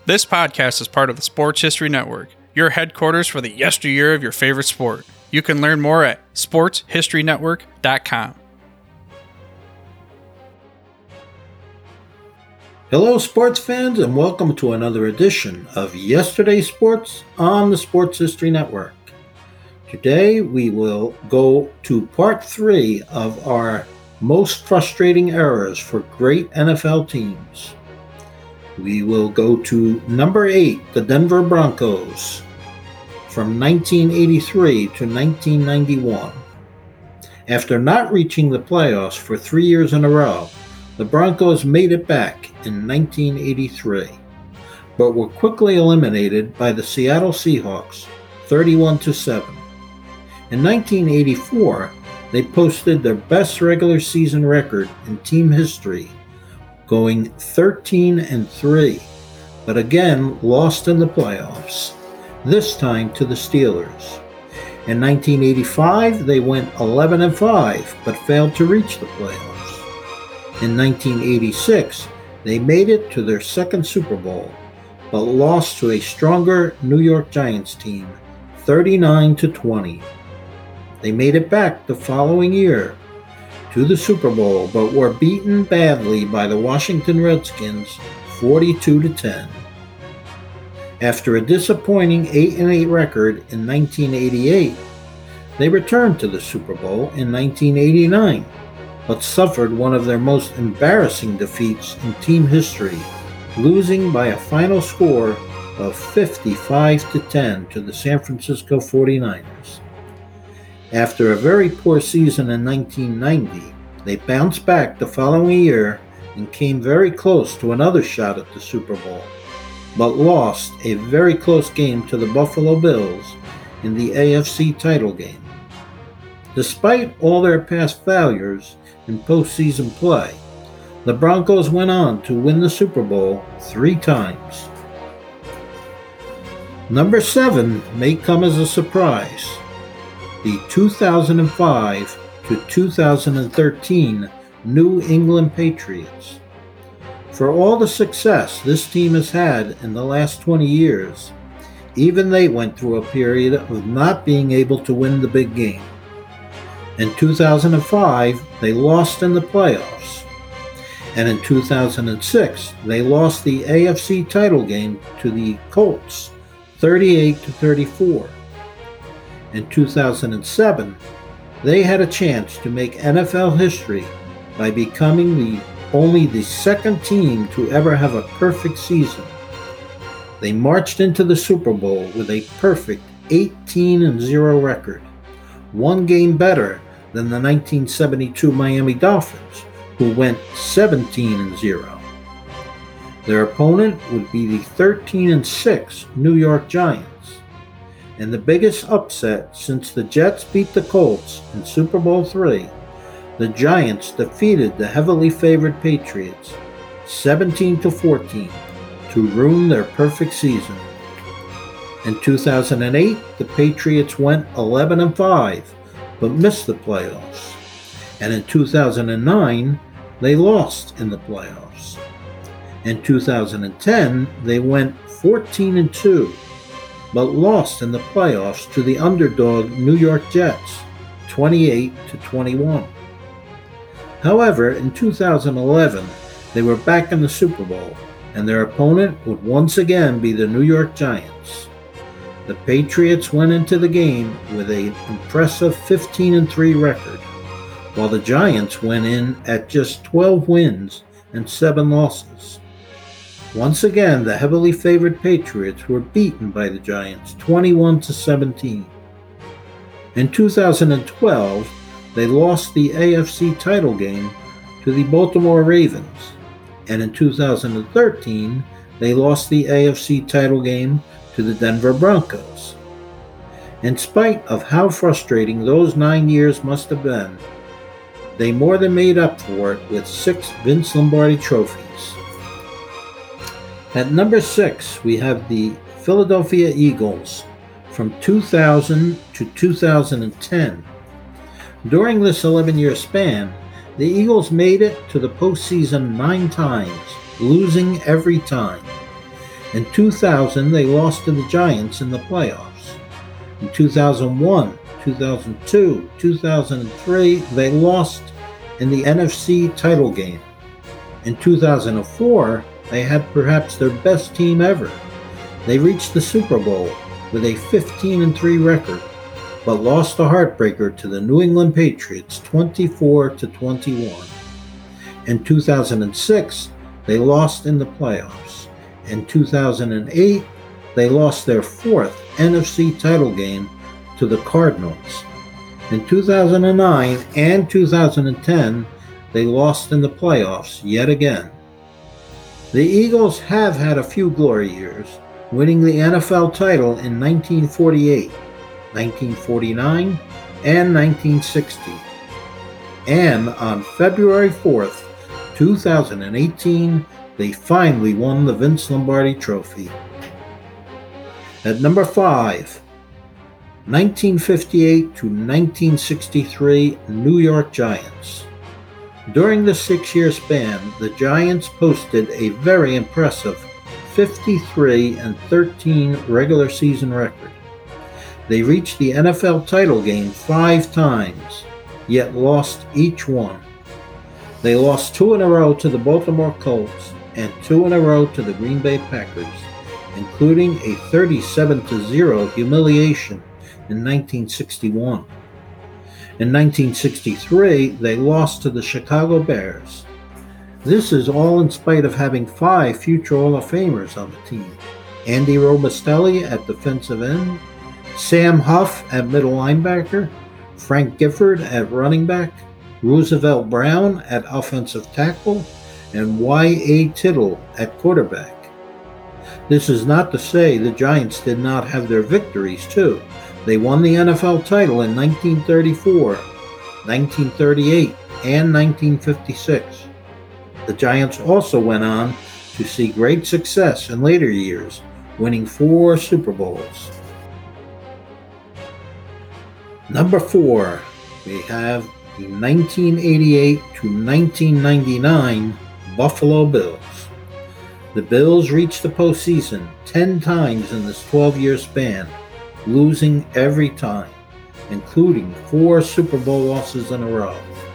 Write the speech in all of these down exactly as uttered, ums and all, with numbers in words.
This podcast is part of the Sports History Network, your headquarters for the yesteryear of your favorite sport. You can learn more at sports history network dot com. Hello, sports fans, and welcome to another edition of Yesterday's Sports on the Sports History Network. Today, we will go to part three of our most frustrating eras for great N F L teams. We will go to number eight, the Denver Broncos, from nineteen eighty-three to nineteen ninety-one. After not reaching the playoffs for three years in a row, the Broncos made it back in nineteen eighty-three, but were quickly eliminated by the Seattle Seahawks, thirty-one to seven. In nineteen eighty-four, they posted their best regular season record in team history, going thirteen and three, but again lost in the playoffs, this time to the Steelers. In nineteen eighty-five, they went eleven and five, but failed to reach the playoffs. In nineteen eighty-six, they made it to their second Super Bowl, but lost to a stronger New York Giants team, thirty-nine to twenty. They made it back the following year to the Super Bowl, but were beaten badly by the Washington Redskins, forty-two to ten. After a disappointing eight and eight record in nineteen eighty-eight, they returned to the Super Bowl in nineteen eighty-nine, but suffered one of their most embarrassing defeats in team history, losing by a final score of fifty-five to ten to the San Francisco forty-niners. After a very poor season in nineteen ninety, they bounced back the following year and came very close to another shot at the Super Bowl, but lost a very close game to the Buffalo Bills in the A F C title game. Despite all their past failures in postseason play, the Broncos went on to win the Super Bowl three times. Number seven may come as a surprise. The two thousand five to two thousand thirteen New England Patriots. For all the success this team has had in the last twenty years, even they went through a period of not being able to win the big game. In two thousand five, they lost in the playoffs, and in two thousand six, they lost the A F C title game to the Colts, thirty-eight to thirty-four. In two thousand seven, they had a chance to make N F L history by becoming the only the second team to ever have a perfect season. They marched into the Super Bowl with a perfect eighteen and zero record, one game better than the nineteen seventy-two Miami Dolphins, who went seventeen and zero. Their opponent would be the thirteen and six New York Giants. And the biggest upset since the Jets beat the Colts in Super Bowl three, the Giants defeated the heavily favored Patriots seventeen to fourteen to ruin their perfect season. In two thousand eight, the Patriots went eleven and five, but missed the playoffs. And in two thousand nine, they lost in the playoffs. In two thousand ten, they went fourteen and two, but lost in the playoffs to the underdog New York Jets, twenty-eight to twenty-one. However, in two thousand eleven, they were back in the Super Bowl, and their opponent would once again be the New York Giants. The Patriots went into the game with an impressive fifteen and three record, while the Giants went in at just twelve wins and seven losses. Once again, the heavily favored Patriots were beaten by the Giants, twenty-one to seventeen. In two thousand twelve, they lost the A F C title game to the Baltimore Ravens, and in two thousand thirteen, they lost the A F C title game to the Denver Broncos. In spite of how frustrating those nine years must have been, they more than made up for it with six Vince Lombardi trophies. At number six, we have the Philadelphia Eagles from two thousand to two thousand ten. During this eleven-year span, the Eagles made it to the postseason nine times, losing every time. In two thousand, they lost to the Giants in the playoffs. In two thousand one, two thousand two, two thousand three, they lost in the N F C title game. In two thousand four, they had perhaps their best team ever. They reached the Super Bowl with a fifteen and three record, but lost a heartbreaker to the New England Patriots twenty-four to twenty-one. In two thousand six, they lost in the playoffs. In two thousand eight, they lost their fourth N F C title game to the Cardinals. In two thousand nine and two thousand ten, they lost in the playoffs yet again. The Eagles have had a few glory years, winning the N F L title in nineteen forty-eight, nineteen forty-nine, and nineteen sixty. And on February fourth, two thousand eighteen, they finally won the Vince Lombardi Trophy. At number five, nineteen fifty-eight to nineteen sixty-three New York Giants. During the six-year span, the Giants posted a very impressive fifty-three and thirteen regular season record. They reached the N F L title game five times, yet lost each one. They lost two in a row to the Baltimore Colts and two in a row to the Green Bay Packers, including a thirty-seven to zero humiliation in nineteen sixty-one. In nineteen sixty-three, they lost to the Chicago Bears. This is all in spite of having five future Hall of Famers on the team: Andy Robustelli at defensive end, Sam Huff at middle linebacker, Frank Gifford at running back, Roosevelt Brown at offensive tackle, and Y A Tittle at quarterback. This is not to say the Giants did not have their victories too. They won the N F L title in nineteen thirty-four, nineteen thirty-eight, and nineteen fifty-six. The Giants also went on to see great success in later years, winning four Super Bowls. Number four, we have the nineteen eighty-eight to nineteen ninety-nine Buffalo Bills. The Bills reached the postseason ten times in this twelve-year span, losing every time, including four Super Bowl losses in a row.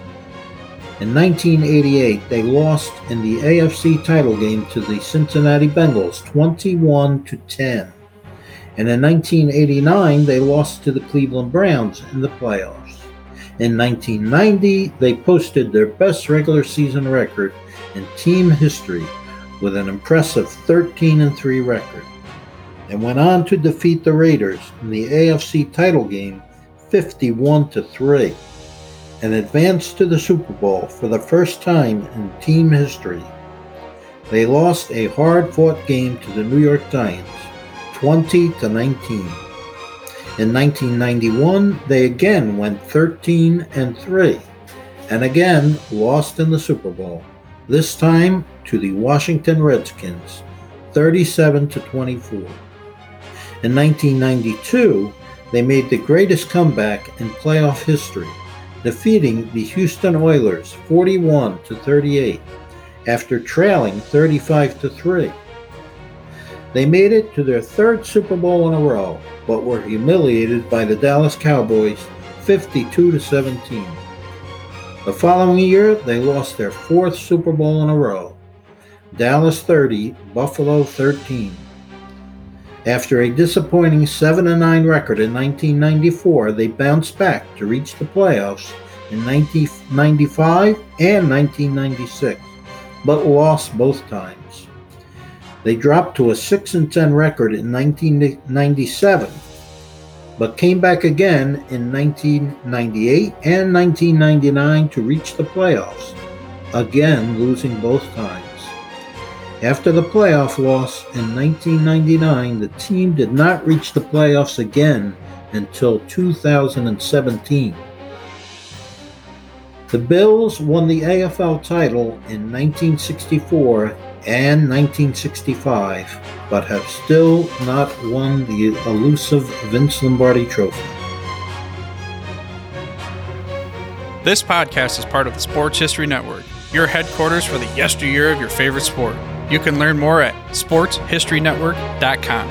In nineteen eighty-eight, they lost in the A F C title game to the Cincinnati Bengals twenty-one to ten. And in nineteen eighty-nine, they lost to the Cleveland Browns in the playoffs. In nineteen ninety, they posted their best regular season record in team history with an impressive thirteen and three record, and went on to defeat the Raiders in the A F C title game fifty-one to three, and advanced to the Super Bowl for the first time in team history. They lost a hard-fought game to the New York Giants, twenty to nineteen. In nineteen ninety-one, they again went thirteen and three, and again lost in the Super Bowl, this time to the Washington Redskins, thirty-seven to twenty-four. In nineteen ninety-two, they made the greatest comeback in playoff history, defeating the Houston Oilers forty-one to thirty-eight after trailing thirty-five to three. They made it to their third Super Bowl in a row, but were humiliated by the Dallas Cowboys fifty-two to seventeen. The following year, they lost their fourth Super Bowl in a row, Dallas thirty, Buffalo thirteen. After a disappointing seven and nine record in nineteen ninety-four, they bounced back to reach the playoffs in nineteen ninety-five and nineteen ninety-six, but lost both times. They dropped to a six and ten record in nineteen ninety-seven, but came back again in nineteen ninety-eight and nineteen ninety-nine to reach the playoffs, again losing both times. After the playoff loss in nineteen ninety-nine, the team did not reach the playoffs again until two thousand seventeen. The Bills won the A F L title in nineteen sixty-four and nineteen sixty-five, but have still not won the elusive Vince Lombardi Trophy. This podcast is part of the Sports History Network, your headquarters for the yesteryear of your favorite sport. You can learn more at sports history network dot com.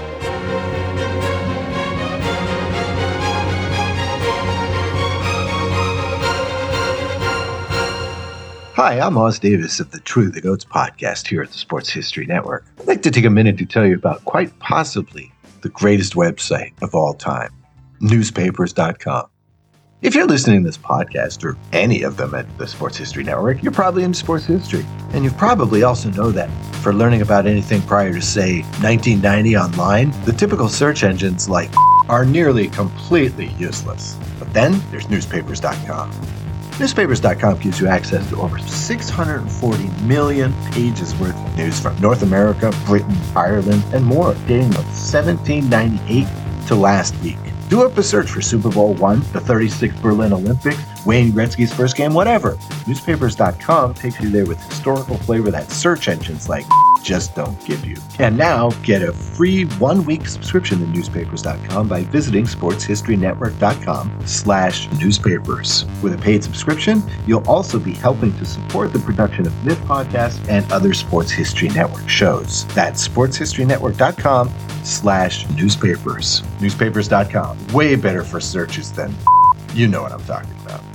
Hi, I'm Oz Davis of the True the Goats podcast here at the Sports History Network. I'd like to take a minute to tell you about quite possibly the greatest website of all time, newspapers dot com. If you're listening to this podcast, or any of them at the Sports History Network, you're probably into sports history. And you probably also know that for learning about anything prior to, say, nineteen ninety online, the typical search engines like are nearly completely useless. But then there's newspapers dot com. newspapers dot com gives you access to over six hundred forty million pages worth of news from North America, Britain, Ireland, and more, dating from seventeen ninety-eight to last week. Do up a search for Super Bowl one, the thirty-sixth Berlin Olympics, Wayne Gretzky's first game, whatever. newspapers dot com takes you there with historical flavor that search engines like just don't give you. And now, get a free one-week subscription to newspapers dot com by visiting sports history network dot com slash newspapers. With a paid subscription, you'll also be helping to support the production of this podcast and other Sports History Network shows. That's sports history network dot com slash newspapers. newspapers dot com. Way better for searches than you know what I'm talking about.